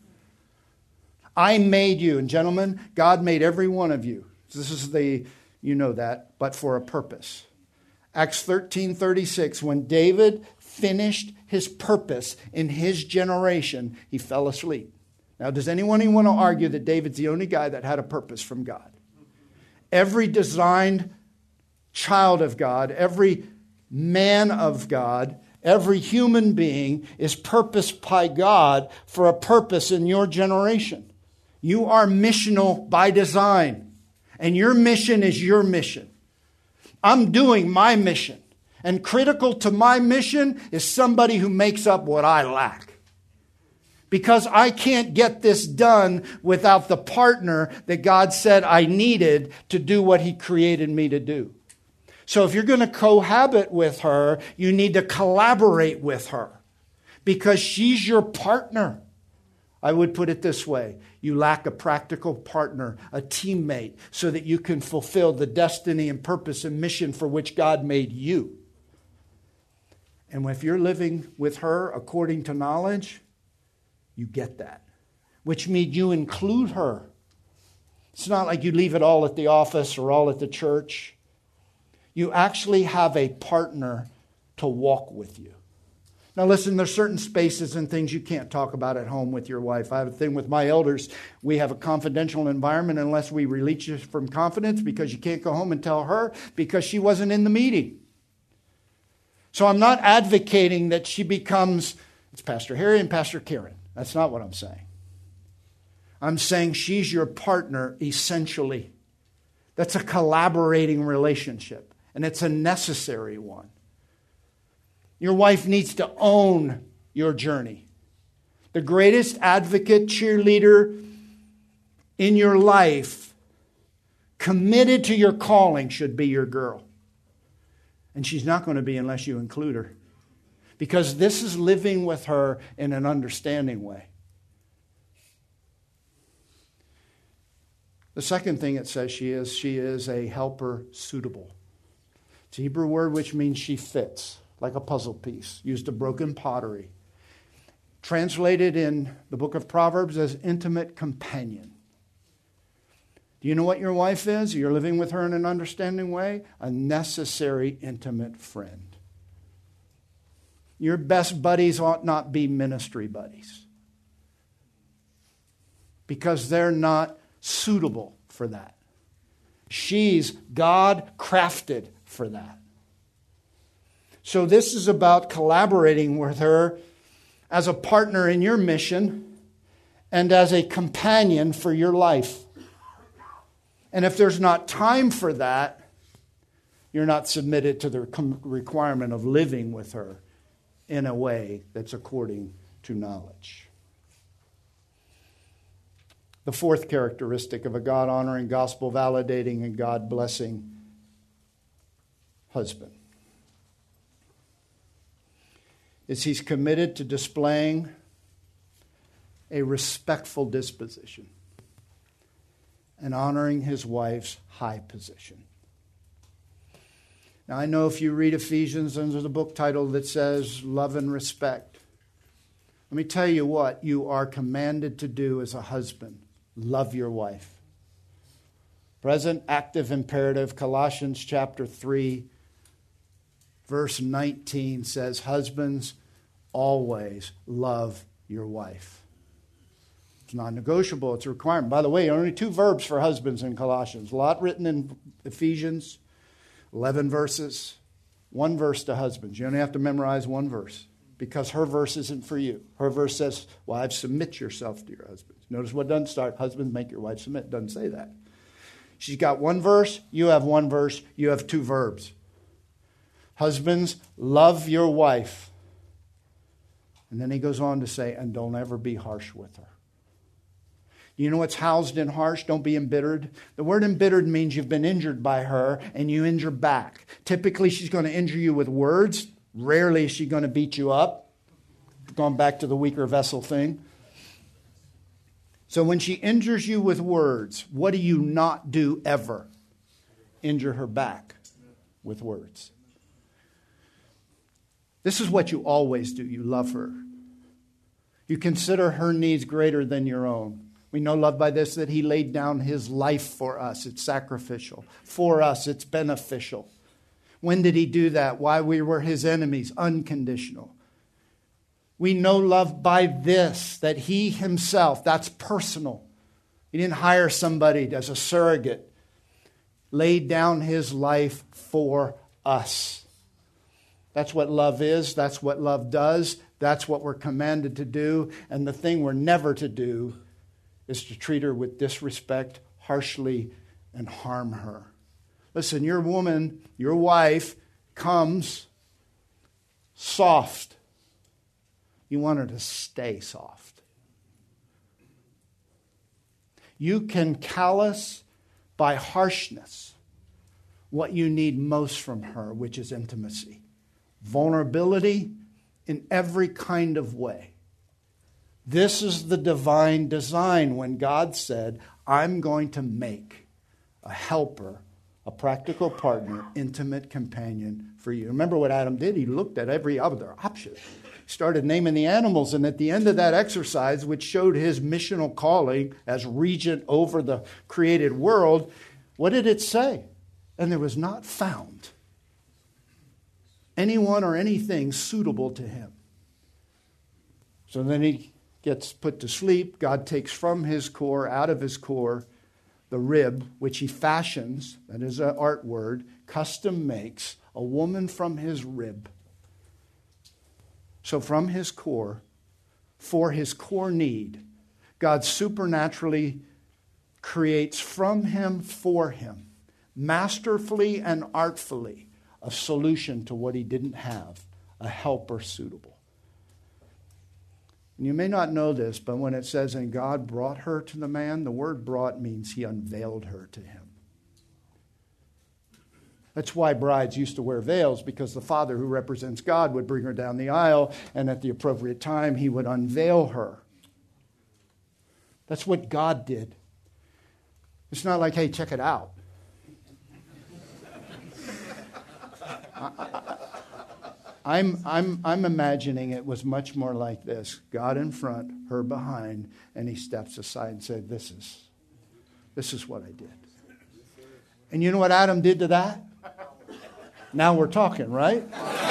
I made you. And gentlemen, God made every one of you. This is you know that, but for a purpose. Acts 13:36, when David finished his purpose in his generation, he fell asleep. Now, does anyone want to argue that David's the only guy that had a purpose from God? Every designed child of God, every man of God, every human being is purposed by God for a purpose in your generation. You are missional by design, and your mission is your mission. I'm doing my mission, and critical to my mission is somebody who makes up what I lack. Because I can't get this done without the partner that God said I needed to do what he created me to do. So if you're going to cohabit with her, you need to collaborate with her. Because she's your partner. I would put it this way. You lack a practical partner, a teammate, so that you can fulfill the destiny and purpose and mission for which God made you. And if you're living with her according to knowledge, you get that. Which means you include her. It's not like you leave it all at the office or all at the church. You actually have a partner to walk with you. Now listen, there's certain spaces and things you can't talk about at home with your wife. I have a thing with my elders. We have a confidential environment unless we release you from confidence, because you can't go home and tell her because she wasn't in the meeting. So I'm not advocating that she becomes, it's Pastor Harry and Pastor Karen. That's not what I'm saying. I'm saying she's your partner essentially. That's a collaborating relationship, and it's a necessary one. Your wife needs to own your journey. The greatest advocate, cheerleader in your life, committed to your calling, should be your girl. And she's not going to be unless you include her. Because this is living with her in an understanding way. The second thing it says she is a helper suitable. It's a Hebrew word which means she fits. Like a puzzle piece, used of broken pottery. Translated in the book of Proverbs as intimate companion. Do you know what your wife is? You're living with her in an understanding way? A necessary intimate friend. Your best buddies ought not be ministry buddies. Because they're not suitable for that. She's God crafted for that. So this is about collaborating with her as a partner in your mission and as a companion for your life. And if there's not time for that, you're not submitted to the requirement of living with her in a way that's according to knowledge. The fourth characteristic of a God-honoring, gospel-validating, and God-blessing husband is he's committed to displaying a respectful disposition and honoring his wife's high position. Now, I know if you read Ephesians, there's a book title that says love and respect. Let me tell you what you are commanded to do as a husband. Love your wife. Present active imperative, Colossians chapter 3, verse 19 says, husbands, always love your wife. It's non-negotiable. It's a requirement. By the way, only 2 verbs for husbands in Colossians. A lot written in Ephesians, 11 verses. 1 verse to husbands. You only have to memorize 1 verse because her verse isn't for you. Her verse says, wives, submit yourself to your husbands. Notice what doesn't start, husbands, make your wife submit. Doesn't say that. She's got 1 verse. You have 1 verse. You have 2 verbs. Husbands, love your wife. And then he goes on to say, and don't ever be harsh with her. You know what's housed in harsh? Don't be embittered. The word embittered means you've been injured by her and you injure back. Typically, she's going to injure you with words. Rarely is she going to beat you up. Going back to the weaker vessel thing. So when she injures you with words, what do you not do ever? Injure her back with words. This is what you always do. You love her. You consider her needs greater than your own. We know love by this, that he laid down his life for us. It's sacrificial. For us, it's beneficial. When did he do that? While we were his enemies, unconditional. We know love by this, that he himself, that's personal. He didn't hire somebody as a surrogate. Laid down his life for us. That's what love is. That's what love does. That's what we're commanded to do. And the thing we're never to do is to treat her with disrespect, harshly, and harm her. Listen, your woman, your wife, comes soft. You want her to stay soft. You can callous by harshness what you need most from her, which is intimacy. Vulnerability in every kind of way. This is the divine design when God said, I'm going to make a helper, a practical partner, intimate companion for you. Remember what Adam did? He looked at every other option. He started naming the animals, and at the end of that exercise, which showed his missional calling as regent over the created world, what did it say? And there was not found anyone or anything suitable to him. So then he gets put to sleep. God takes from his core, out of his core, the rib, which he fashions, that is an art word, custom makes a woman from his rib. So from his core, for his core need, God supernaturally creates from him, for him, masterfully and artfully, a solution to what he didn't have, a helper suitable. And you may not know this, but when it says, and God brought her to the man, the word brought means he unveiled her to him. That's why brides used to wear veils, because the father who represents God would bring her down the aisle, and at the appropriate time he would unveil her. That's what God did. It's not like, hey, check it out. I'm imagining it was much more like this. God in front, her behind, and he steps aside and said, this is what I did. And you know what Adam did to that? Now we're talking, right?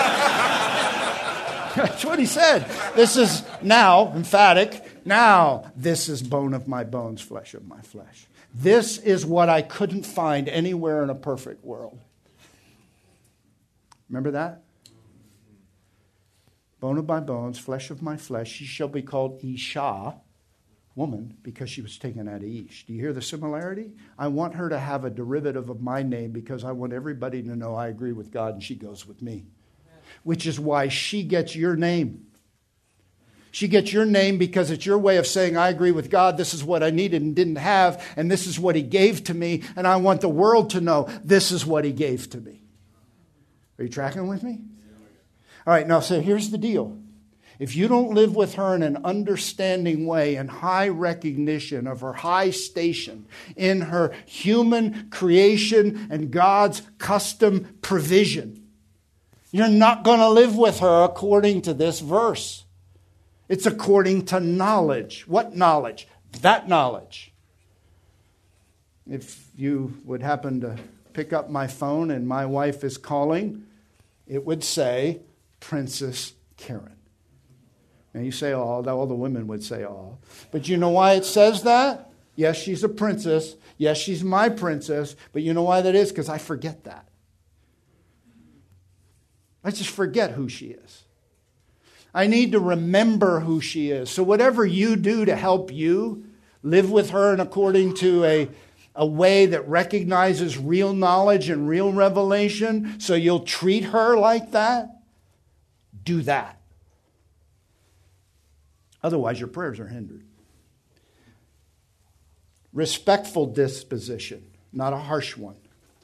That's what he said. This is now, emphatic, now this is bone of my bones, flesh of my flesh. This is what I couldn't find anywhere in a perfect world. Remember that? Bone of my bones, flesh of my flesh. She shall be called Isha, woman, because she was taken out of Ish. Do you hear the similarity? I want her to have a derivative of my name because I want everybody to know I agree with God and she goes with me. Which is why she gets your name. She gets your name because it's your way of saying, I agree with God. This is what I needed and didn't have. And this is what he gave to me. And I want the world to know this is what he gave to me. Are you tracking with me? All right, now, so here's the deal. If you don't live with her in an understanding way and high recognition of her high station in her human creation and God's custom provision, you're not going to live with her according to this verse. It's according to knowledge. What knowledge? That knowledge. If you would happen to pick up my phone and my wife is calling, it would say, Princess Karen. Now you say all the women would say all. But you know why it says that? Yes, she's a princess. Yes, she's my princess. But you know why that is? Because I forget that. I just forget who she is. I need to remember who she is. So whatever you do to help you live with her and according to a way that recognizes real knowledge and real revelation, so you'll treat her like that, do that. Otherwise, your prayers are hindered. Respectful disposition, not a harsh one.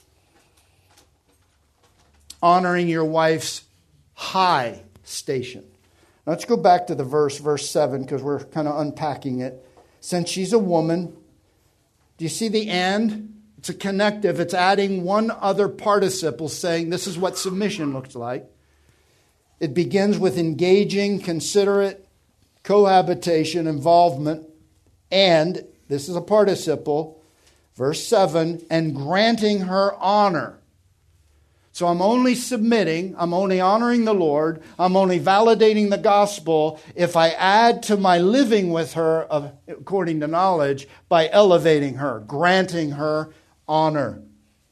Honoring your wife's high station. Now let's go back to the verse 7, because we're kind of unpacking it. Since she's a woman, do you see the and? It's a connective. It's adding one other participle saying this is what submission looks like. It begins with engaging, considerate, cohabitation, involvement, and, this is a participle, verse 7, and granting her honor. So I'm only submitting, I'm only honoring the Lord, I'm only validating the gospel if I add to my living with her, according to knowledge, by elevating her, granting her honor.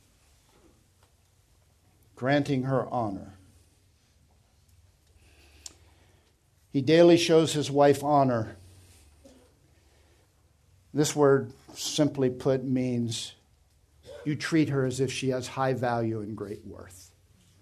Granting her honor. He daily shows his wife honor. This word, simply put, means you treat her as if she has high value and great worth.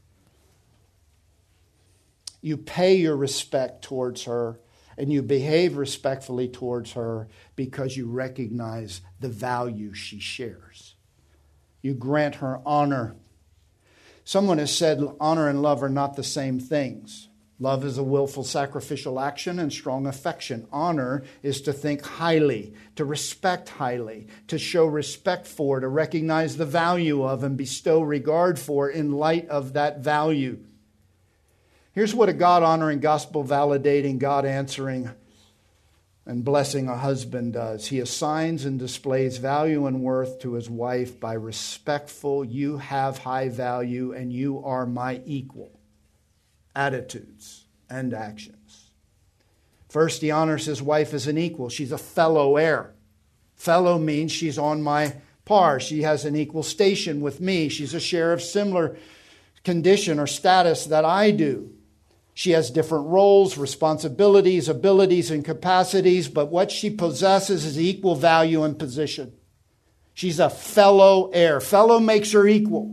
You pay your respect towards her and you behave respectfully towards her because you recognize the value she shares. You grant her honor. Someone has said honor and love are not the same things. Love is a willful sacrificial action and strong affection. Honor is to think highly, to respect highly, to show respect for, to recognize the value of and bestow regard for in light of that value. Here's what a God-honoring, gospel-validating, God-answering, and blessing a husband does. He assigns and displays value and worth to his wife by respectful, you have high value and you are my equal attitudes and actions. First, he honors his wife as an equal. She's a fellow heir. Fellow means she's on my par. She has an equal station with me. She's a share of similar condition or status that I do. She has different roles, responsibilities, abilities, and capacities, but what she possesses is equal value and position. She's a fellow heir. Fellow makes her equal.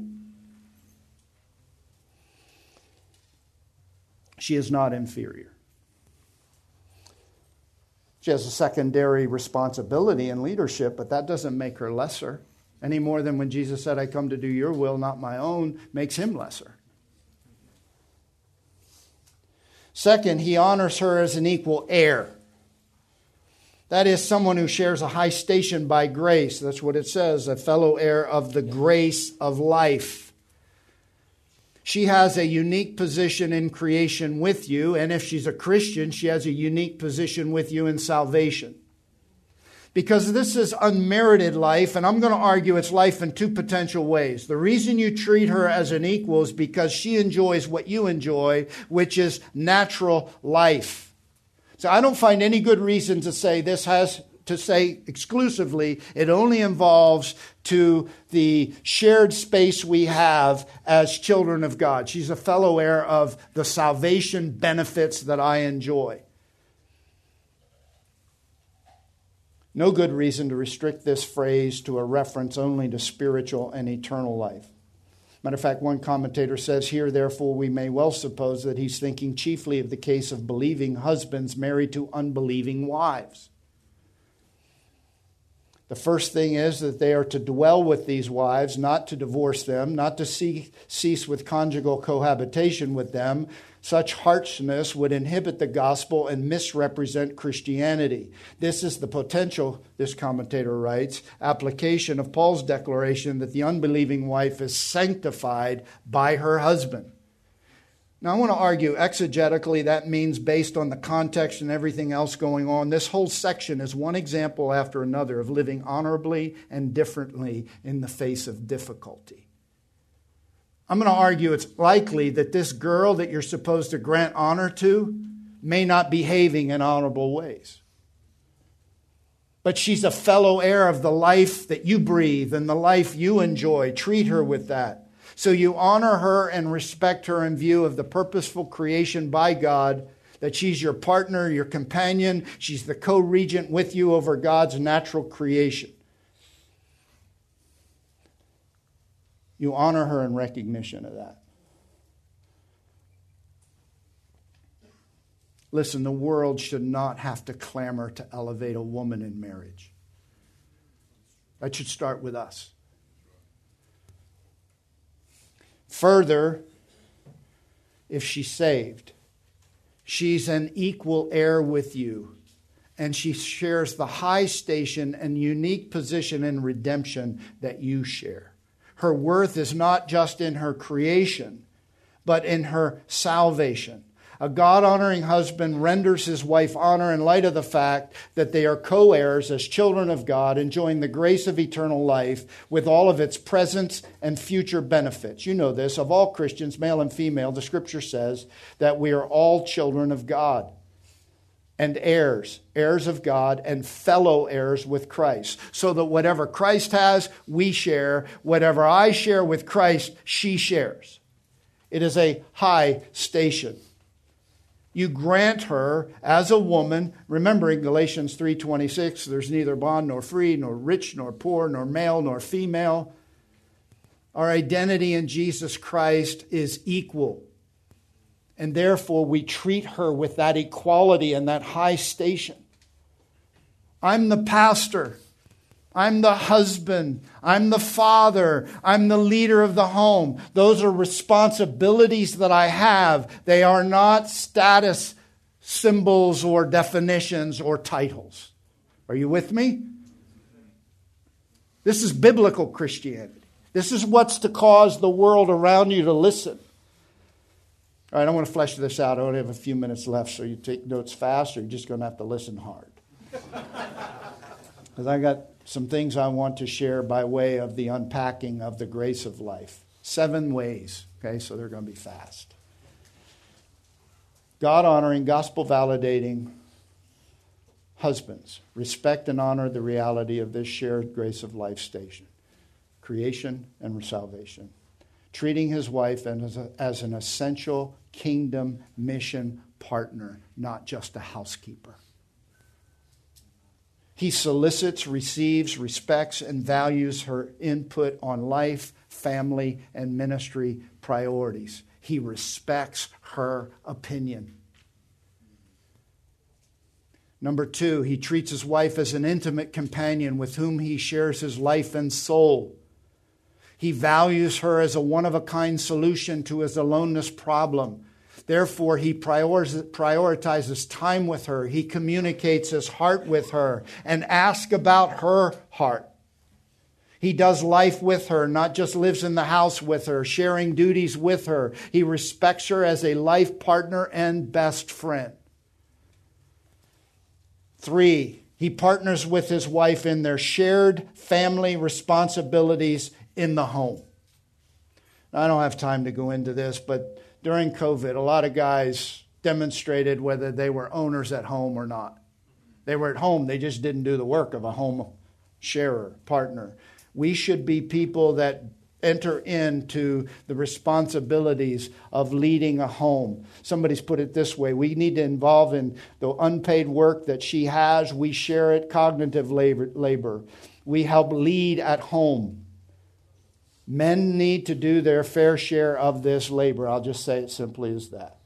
She is not inferior. She has a secondary responsibility in leadership, but that doesn't make her lesser. Any more than when Jesus said, I come to do your will, not my own, makes him lesser. Second, he honors her as an equal heir. That is someone who shares a high station by grace. That's what it says, a fellow heir of the grace of life. She has a unique position in creation with you, and if she's a Christian, she has a unique position with you in salvation. Because this is unmerited life, and I'm going to argue it's life in two potential ways. The reason you treat her as an equal is because she enjoys what you enjoy, which is natural life. So I don't find any good reason to say this has to say exclusively it only involves to the shared space we have as children of God. She's a fellow heir of the salvation benefits that I enjoy. No good reason to restrict this phrase to a reference only to spiritual and eternal life. Matter of fact, one commentator says, here, therefore, we may well suppose that he's thinking chiefly of the case of believing husbands married to unbelieving wives. The first thing is that they are to dwell with these wives, not to divorce them, not to cease with conjugal cohabitation with them. Such harshness would inhibit the gospel and misrepresent Christianity. This is the potential, this commentator writes, application of Paul's declaration that the unbelieving wife is sanctified by her husband. Now, I want to argue exegetically that means based on the context and everything else going on. This whole section is one example after another of living honorably and differently in the face of difficulty. I'm going to argue it's likely that this girl that you're supposed to grant honor to may not be behaving in honorable ways. But she's a fellow heir of the life that you breathe and the life you enjoy. Treat her with that. So you honor her and respect her in view of the purposeful creation by God, that she's your partner, your companion. She's the co-regent with you over God's natural creation. You honor her in recognition of that. Listen, the world should not have to clamor to elevate a woman in marriage. That should start with us. Further, if she's saved, she's an equal heir with you, and she shares the high station and unique position in redemption that you share. Her worth is not just in her creation, but in her salvation. A God-honoring husband renders his wife honor in light of the fact that they are co-heirs as children of God, enjoying the grace of eternal life with all of its present and future benefits. You know this, of all Christians, male and female, the Scripture says that we are all children of God and heirs of God and fellow heirs with Christ. So that whatever Christ has, we share. Whatever I share with Christ, she shares. It is a high station. You grant her as a woman, remembering Galatians 3:26, there's neither bond nor free, nor rich nor poor, nor male nor female. Our identity in Jesus Christ is equal. And therefore we treat her with that equality and that high station. I'm the pastor. I'm the husband. I'm the father. I'm the leader of the home. Those are responsibilities that I have. They are not status symbols or definitions or titles. Are you with me? This is biblical Christianity. This is what's to cause the world around you to listen. All right, I want to flesh this out. I only have a few minutes left, so you take notes fast or you're just going to have to listen hard. Because I got some things I want to share by way of the unpacking of the grace of life. 7 ways, okay, so they're going to be fast. God-honoring, gospel-validating husbands. Respect and honor the reality of this shared grace of life station. Creation and salvation. Treating his wife as an essential kingdom mission partner, not just a housekeeper. He solicits, receives, respects, and values her input on life, family, and ministry priorities. He respects her opinion. Number 2, he treats his wife as an intimate companion with whom he shares his life and soul. He values her as a one-of-a-kind solution to his aloneness problem. Therefore, he prioritizes time with her. He communicates his heart with her and asks about her heart. He does life with her, not just lives in the house with her, sharing duties with her. He respects her as a life partner and best friend. 3, he partners with his wife in their shared family responsibilities in the home. Now, I don't have time to go into this, but during COVID, a lot of guys demonstrated whether they were owners at home or not. They were at home, they just didn't do the work of a home sharer, partner. We should be people that enter into the responsibilities of leading a home. Somebody's put it this way: we need to involve in the unpaid work that she has. We share it, cognitive labor. We help lead at home. Men need to do their fair share of this labor. I'll just say it simply as that.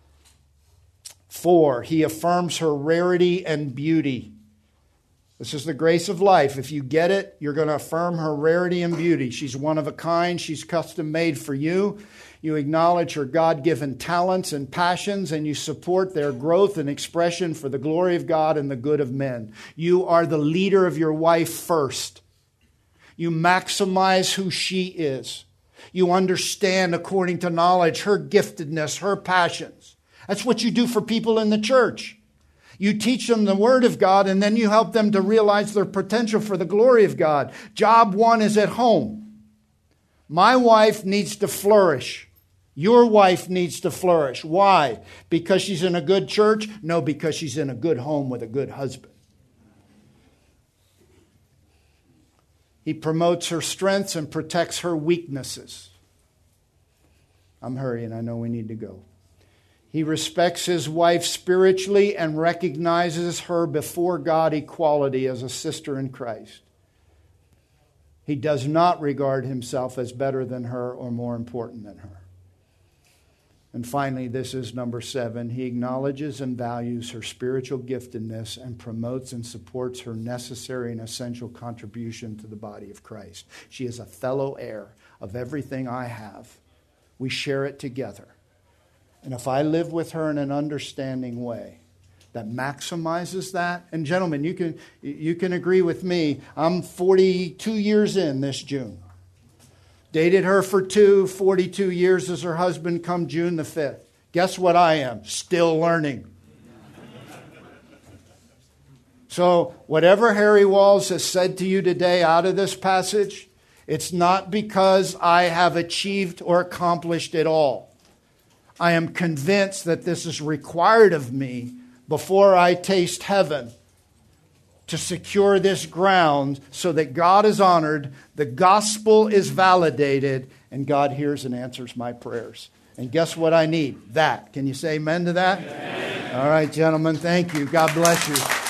4, he affirms her rarity and beauty. This is the grace of life. If you get it, you're going to affirm her rarity and beauty. She's one of a kind. She's custom made for you. You acknowledge her God-given talents and passions, and you support their growth and expression for the glory of God and the good of men. You are the leader of your wife first. You maximize who she is. You understand, according to knowledge, her giftedness, her passions. That's what you do for people in the church. You teach them the Word of God, and then you help them to realize their potential for the glory of God. Job 1 is at home. My wife needs to flourish. Your wife needs to flourish. Why? Because she's in a good church? No, because she's in a good home with a good husband. He promotes her strengths and protects her weaknesses. I'm hurrying. I know we need to go. He respects his wife spiritually and recognizes her before God equality as a sister in Christ. He does not regard himself as better than her or more important than her. And finally, this is number 7. He acknowledges and values her spiritual giftedness and promotes and supports her necessary and essential contribution to the body of Christ. She is a fellow heir of everything I have. We share it together. And if I live with her in an understanding way that maximizes that, and gentlemen, you can agree with me, I'm 42 years in this June. Dated her for 42 years as her husband come June the 5th. Guess what I am? Still learning. So whatever Harry Walls has said to you today out of this passage, it's not because I have achieved or accomplished it all. I am convinced that this is required of me before I taste heaven to secure this ground so that God is honored, the gospel is validated, and God hears and answers my prayers. And guess what I need? That. Can you say amen to that? Amen. All right, gentlemen, thank you. God bless you.